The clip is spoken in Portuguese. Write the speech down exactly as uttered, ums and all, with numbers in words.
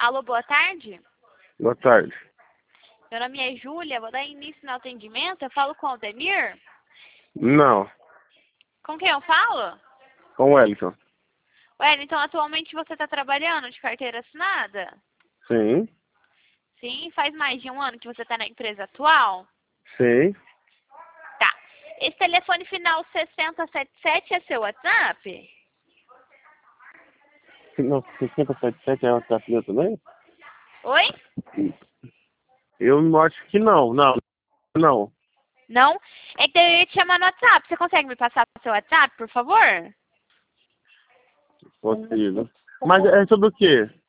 Alô, boa tarde. Boa tarde. Meu nome é Júlia, vou dar início no atendimento. Eu falo com o Demir? Não, Com quem eu falo? com o Wellington. Ué, então atualmente você está trabalhando de carteira assinada? Sim, Sim, faz mais de um ano que você está na empresa atual? sim. Tá. Esse telefone final sessenta setenta e sete é seu WhatsApp? Não, sessenta e setenta e sete é o WhatsApp meu também? Oi? Eu acho que não, não, não. Não? É que eu ia te chamar no WhatsApp. Você consegue me passar o seu WhatsApp, por favor? Possível. Mas é sobre o quê?